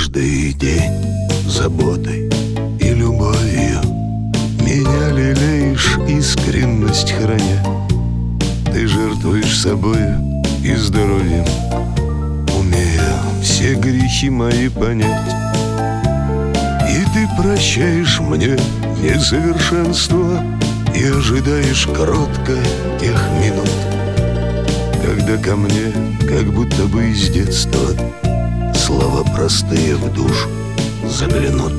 каждый день заботой и любовью меня лелеешь, искренность храня. Ты жертвуешь собою и здоровьем, умея все грехи мои понять. И ты прощаешь мне несовершенство и ожидаешь кротко тех минут, когда ко мне, как будто бы из детства, слова простые в душу заглянут.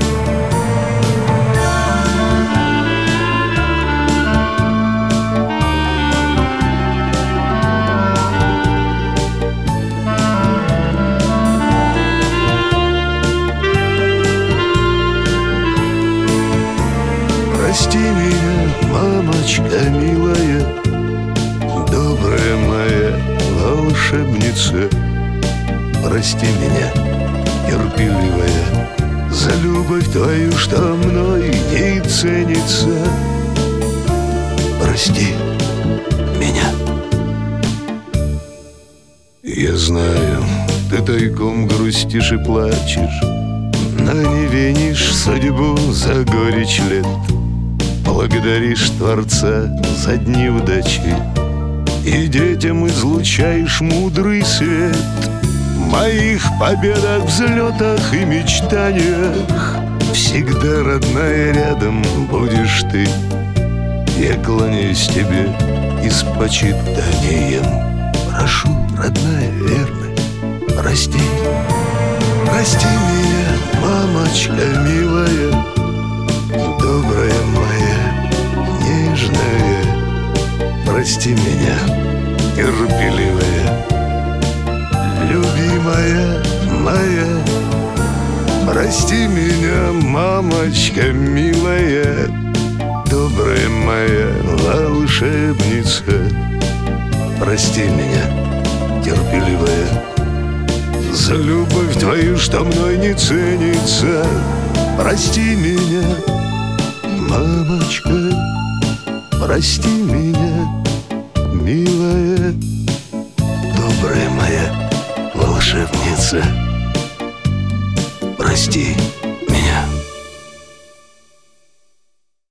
Прости меня, мамочка милая, добрая моя волшебница. Прости меня, терпеливая, за любовь твою, что мной не ценится. Прости меня. Я знаю, ты тайком грустишь и плачешь, но не винишь судьбу за горечь лет. Благодаришь Творца за дни удачи и детям излучаешь мудрый свет. В моих победах, взлетах и мечтаниях всегда, родная, рядом будешь ты. Я кланяюсь тебе и с почитанием прошу, родная, верная, прости. Прости меня, мамочка милая, добрая моя, нежная. Прости меня, терпеливая, любимая моя. Прости меня, мамочка милая, добрая моя волшебница. Прости меня, терпеливая, за любовь твою, что мной не ценится. Прости меня, мамочка, прости меня, милая, добрая моя волшебница. Прости.